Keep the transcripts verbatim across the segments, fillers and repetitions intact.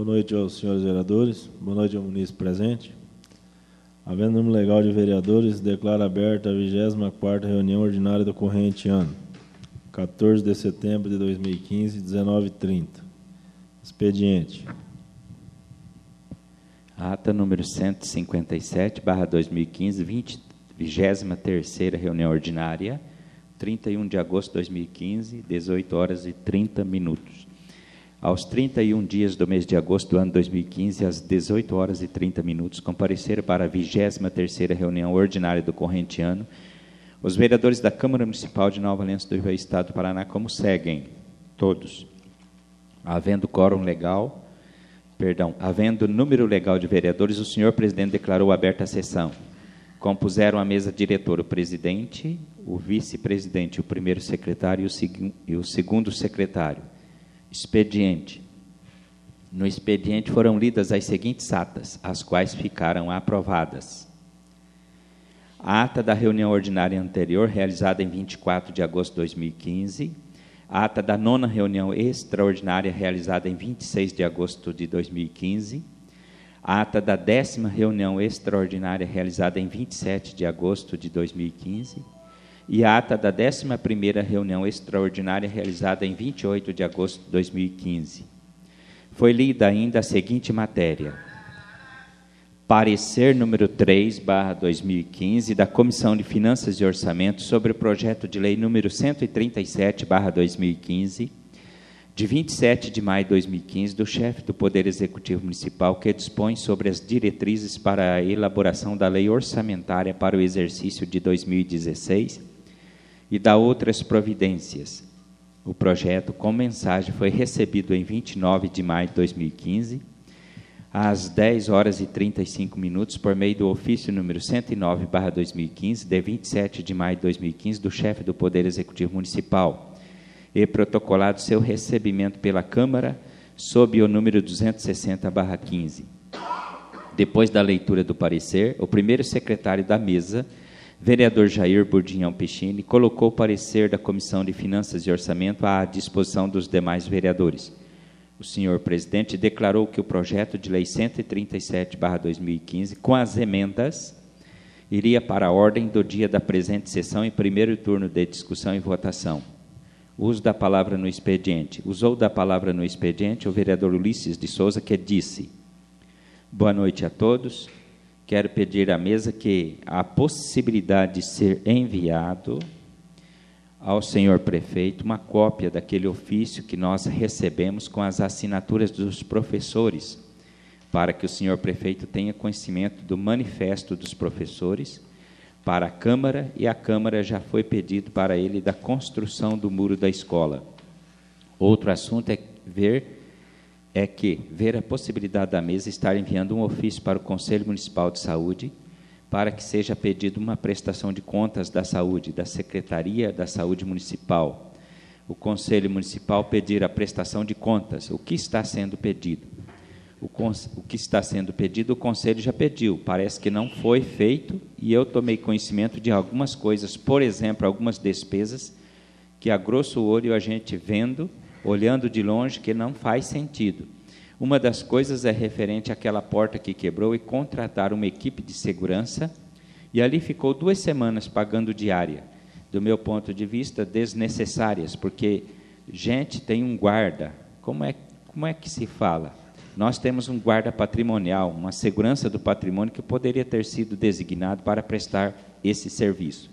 Boa noite aos senhores vereadores, boa noite ao munícipe presente. Havendo número legal de vereadores, declaro aberta a vigésima quarta reunião ordinária do corrente ano, quatorze de setembro de dois mil e quinze, dezenove e trinta. Expediente. Ata número cento e cinquenta e sete, barra dois mil e quinze, vigésima terceira reunião ordinária, trinta e um de agosto de dois mil e quinze, dezoito horas e trinta minutos. Aos trinta e um dias do mês de agosto do ano dois mil e quinze, às dezoito horas e trinta minutos, compareceram para a vigésima terceira reunião ordinária do corrente ano os vereadores da Câmara Municipal de Nova Aliança do Ivaí, Estado do Paraná, como seguem, todos. Havendo quórum legal, perdão, havendo número legal de vereadores, o senhor presidente declarou aberta a sessão. Compuseram a mesa diretora o presidente, o vice-presidente, o primeiro secretário e o, seg e o segundo secretário. Expediente. No expediente foram lidas as seguintes atas, as quais ficaram aprovadas. A ata da reunião ordinária anterior, realizada em vinte e quatro de agosto de dois mil e quinze, a ata da nona reunião extraordinária, realizada em vinte e seis de agosto de dois mil e quinze, a ata da décima reunião extraordinária, realizada em vinte e sete de agosto de dois mil e quinze, e a ata da décima primeira reunião extraordinária, realizada em vinte e oito de agosto de dois mil e quinze. Foi lida ainda a seguinte matéria. Parecer número três, barra dois mil e quinze, da Comissão de Finanças e Orçamento sobre o projeto de lei número cento e trinta e sete, barra dois mil e quinze, de vinte e sete de maio de dois mil e quinze, do chefe do Poder Executivo Municipal, que dispõe sobre as diretrizes para a elaboração da lei orçamentária para o exercício de dois mil e dezesseis e da outras providências. O projeto, com mensagem, foi recebido em vinte e nove de maio de dois mil e quinze, às dez horas e trinta e cinco minutos, por meio do ofício número cento e nove, barra dois mil e quinze, de vinte e sete de maio de dois mil e quinze, do chefe do Poder Executivo Municipal, e protocolado seu recebimento pela Câmara, sob o número duzentos e sessenta, barra quinze. Depois da leitura do parecer, o primeiro secretário da mesa, vereador Jair Burdinhão Pichini, colocou o parecer da Comissão de Finanças e Orçamento à disposição dos demais vereadores. O senhor presidente declarou que o projeto de lei cento e trinta e sete, barra dois mil e quinze, com as emendas, iria para a ordem do dia da presente sessão em primeiro turno de discussão e votação. Uso da palavra no expediente. Usou da palavra no expediente o vereador Ulisses de Souza, que disse: boa noite a todos. Quero pedir à mesa que a possibilidade de ser enviado ao senhor prefeito uma cópia daquele ofício que nós recebemos com as assinaturas dos professores, para que o senhor prefeito tenha conhecimento do manifesto dos professores para a Câmara, e a Câmara já foi pedido para ele da construção do muro da escola. Outro assunto é ver é que ver a possibilidade da mesa estar enviando um ofício para o Conselho Municipal de Saúde, para que seja pedido uma prestação de contas da saúde, da Secretaria da Saúde Municipal. O Conselho Municipal pedir a prestação de contas. O que está sendo pedido? O, o que está sendo pedido, o Conselho já pediu. Parece que não foi feito, e eu tomei conhecimento de algumas coisas, por exemplo, algumas despesas, que a grosso olho a gente vendo, olhando de longe, que não faz sentido. Uma das coisas é referente àquela porta que quebrou e contratar uma equipe de segurança, e ali ficou duas semanas pagando diária, do meu ponto de vista, desnecessárias, porque, gente, tem um guarda. Como é, como é que se fala? Nós temos um guarda patrimonial, uma segurança do patrimônio que poderia ter sido designado para prestar esse serviço.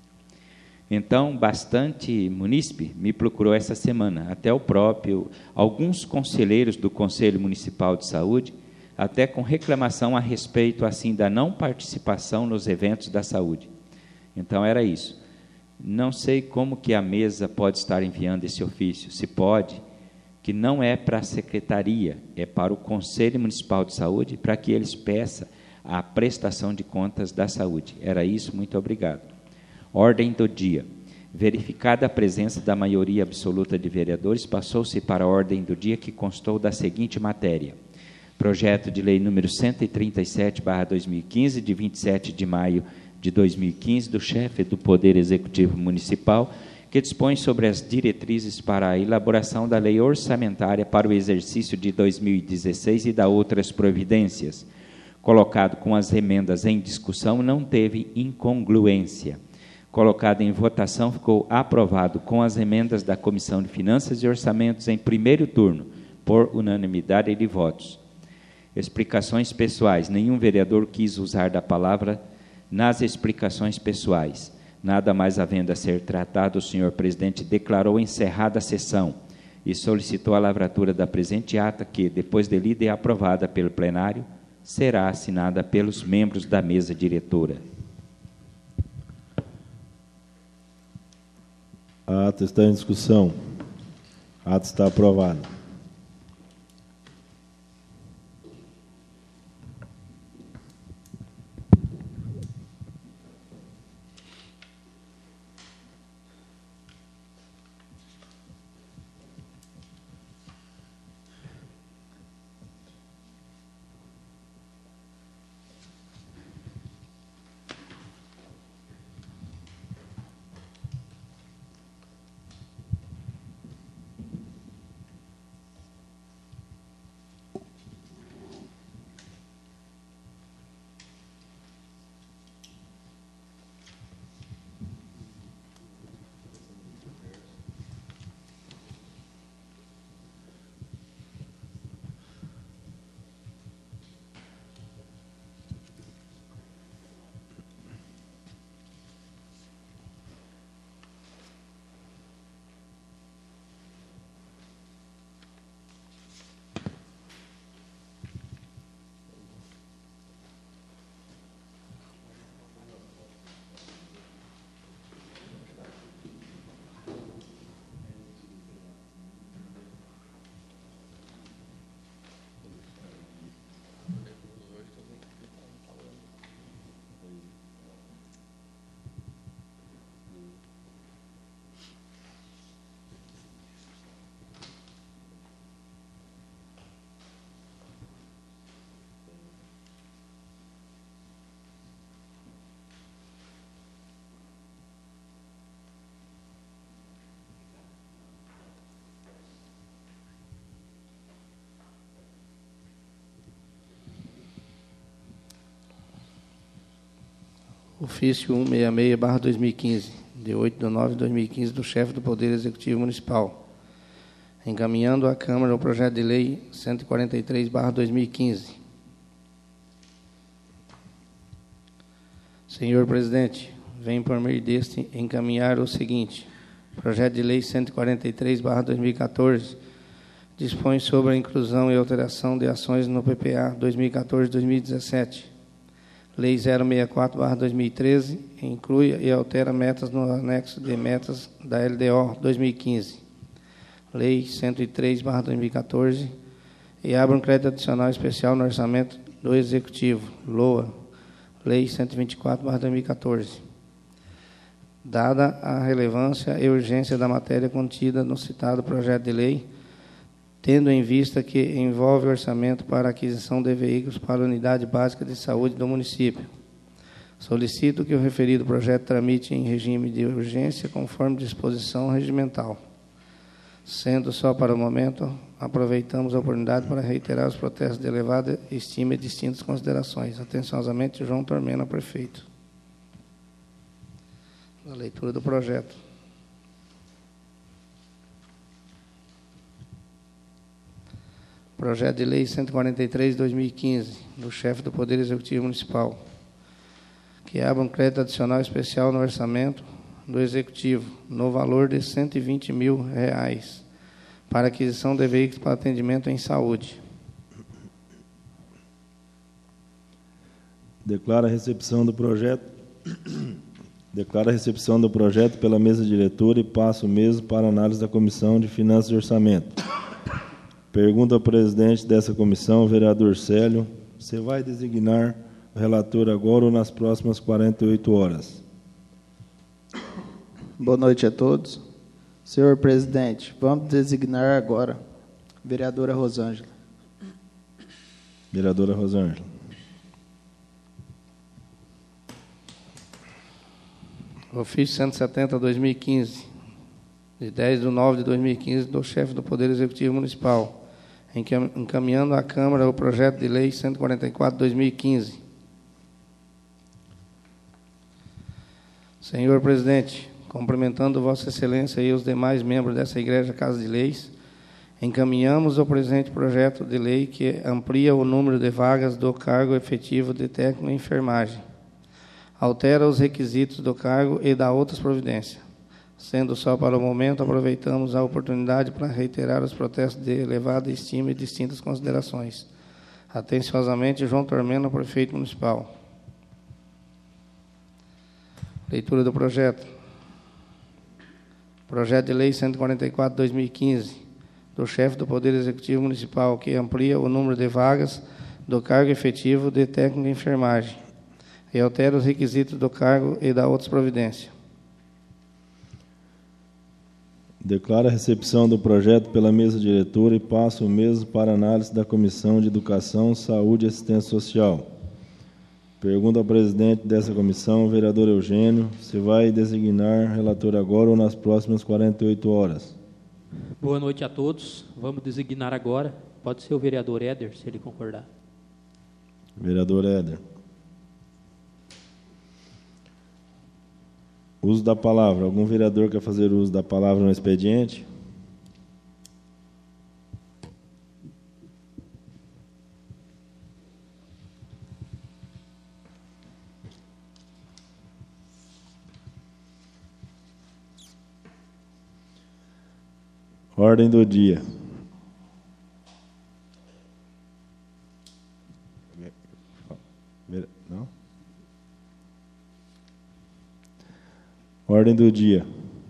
Então, bastante munícipe me procurou essa semana, até o próprio, alguns conselheiros do Conselho Municipal de Saúde, até com reclamação a respeito, assim, da não participação nos eventos da saúde. Então, era isso. Não sei como que a mesa pode estar enviando esse ofício, se pode, que não é para a Secretaria, é para o Conselho Municipal de Saúde, para que eles peçam a prestação de contas da saúde. Era isso, muito obrigado. Ordem do dia. Verificada a presença da maioria absoluta de vereadores, passou-se para a ordem do dia, que constou da seguinte matéria. Projeto de lei número cento e trinta e sete, barra dois mil e quinze, de vinte e sete de maio de dois mil e quinze, do chefe do Poder Executivo Municipal, que dispõe sobre as diretrizes para a elaboração da lei orçamentária para o exercício de dois mil e dezesseis e da outras providências. Colocado com as emendas em discussão, não teve incongruência. Colocado em votação, ficou aprovado com as emendas da Comissão de Finanças e Orçamentos em primeiro turno, por unanimidade de votos. Explicações pessoais. Nenhum vereador quis usar da palavra nas explicações pessoais. Nada mais havendo a ser tratado, o senhor presidente declarou encerrada a sessão e solicitou a lavratura da presente ata que, depois de lida e aprovada pelo plenário, será assinada pelos membros da mesa diretora. A ata está em discussão. A ata está aprovada. Ofício cento e sessenta e seis barra dois mil e quinze, de oito de nove de dois mil e quinze, do chefe do Poder Executivo Municipal, encaminhando à Câmara o projeto de lei cento e quarenta e três barra dois mil e quinze. Senhor presidente, venho por meio deste encaminhar o seguinte: projeto de lei cento e quarenta e três barra dois mil e quatorze dispõe sobre a inclusão e alteração de ações no P P A dois mil e quatorze a dois mil e dezessete. Lei zero sessenta e quatro barra dois mil e treze inclui e altera metas no anexo de metas da L D O dois mil e quinze. Lei cento e três barra dois mil e quatorze e abre um crédito adicional especial no orçamento do Executivo, L O A. Lei cento e vinte e quatro barra dois mil e quatorze. Dada a relevância e urgência da matéria contida no citado projeto de lei, tendo em vista que envolve orçamento para aquisição de veículos para a Unidade Básica de Saúde do município, solicito que o referido projeto tramite em regime de urgência, conforme disposição regimental. Sendo só para o momento, aproveitamos a oportunidade para reiterar os protestos de elevada estima e distintas considerações. Atenciosamente, João Tormena, prefeito. A leitura do projeto. Projeto de lei cento e quarenta e três de dois mil e quinze, do chefe do Poder Executivo Municipal, que abre um crédito adicional especial no orçamento do Executivo, no valor de cento e vinte mil reais, para aquisição de veículos para atendimento em saúde. Declara a recepção do projeto. Declara a recepção do projeto pela mesa diretora e passa o mesmo para análise da Comissão de Finanças e Orçamento. Pergunta ao presidente dessa comissão, o vereador Célio: você vai designar o relator agora ou nas próximas quarenta e oito horas? Boa noite a todos. Senhor presidente, vamos designar agora vereadora Rosângela. Vereadora Rosângela. Ofício cento e setenta, dois mil e quinze, de dez de nove de dois mil e quinze, do chefe do Poder Executivo Municipal, encaminhando à Câmara o projeto de lei cento e quarenta e quatro de dois mil e quinze. Senhor presidente, cumprimentando Vossa Excelência e os demais membros dessa Igreja Casa de Leis, encaminhamos o presente projeto de lei que amplia o número de vagas do cargo efetivo de técnico em enfermagem, altera os requisitos do cargo e dá outras providências. Sendo só para o momento, aproveitamos a oportunidade para reiterar os protestos de elevada estima e distintas considerações. Atenciosamente, João Tormeno, prefeito municipal. Leitura do projeto. Projeto de lei cento e quarenta e quatro de dois mil e quinze, do chefe do Poder Executivo Municipal, que amplia o número de vagas do cargo efetivo de técnico de enfermagem e altera os requisitos do cargo e dá outras providências. Declaro a recepção do projeto pela mesa diretora e passo o mesmo para análise da Comissão de Educação, Saúde e Assistência Social. Pergunto ao presidente dessa comissão, o vereador Eugênio, se vai designar relator agora ou nas próximas quarenta e oito horas. Boa noite a todos. Vamos designar agora. Pode ser o vereador Éder, se ele concordar. Vereador Éder. Uso da palavra. Algum vereador quer fazer uso da palavra no expediente? Ordem do dia. Não? Ordem do dia.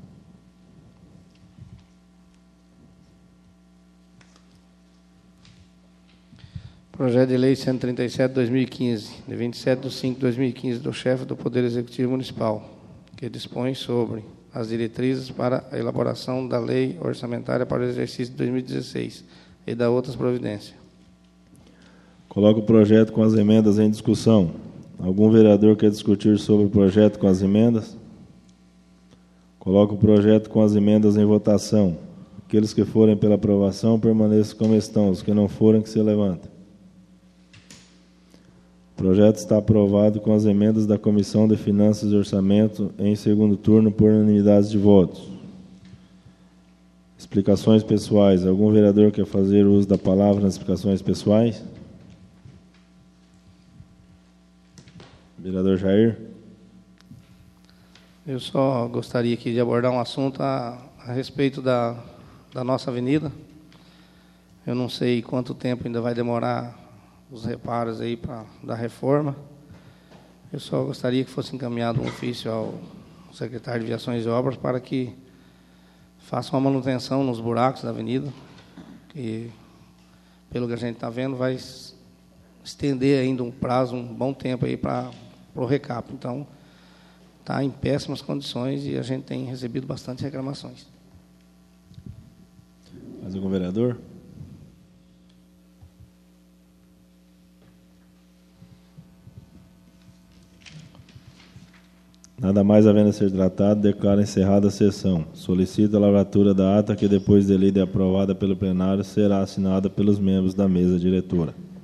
Projeto de lei cento e trinta e sete de dois mil e quinze, de vinte e sete de cinco de dois mil e quinze, do chefe do Poder Executivo Municipal, que dispõe sobre as diretrizes para a elaboração da lei orçamentária para o exercício de dois mil e dezesseis e da outras providências. Coloco o projeto com as emendas em discussão. Algum vereador quer discutir sobre o projeto com as emendas? Coloco o projeto com as emendas em votação. Aqueles que forem pela aprovação, permaneçam como estão. Os que não forem, que se levantem. O projeto está aprovado com as emendas da Comissão de Finanças e Orçamento em segundo turno por unanimidade de votos. Explicações pessoais. Algum vereador quer fazer uso da palavra nas explicações pessoais? Vereador Jair. Eu só gostaria aqui de abordar um assunto a, a respeito da, da nossa avenida. Eu não sei quanto tempo ainda vai demorar os reparos aí para da reforma. Eu só gostaria que fosse encaminhado um ofício ao secretário de Viações e Obras para que faça uma manutenção nos buracos da avenida, que, pelo que a gente está vendo, vai estender ainda um prazo, um bom tempo aí para o recap. Então, está em péssimas condições e a gente tem recebido bastante reclamações. Mais algum vereador? Nada mais havendo a ser tratado, declaro encerrada a sessão. Solicito a lavratura da ata que, depois de lida e aprovada pelo plenário, será assinada pelos membros da mesa diretora.